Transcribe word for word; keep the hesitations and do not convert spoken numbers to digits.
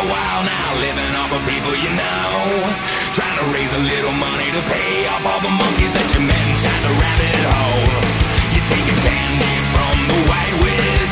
a while now, living off of people you know. Trying to raise a little money to pay off all the monkeys that you met inside the rabbit hole. You're taking candy from the white widow.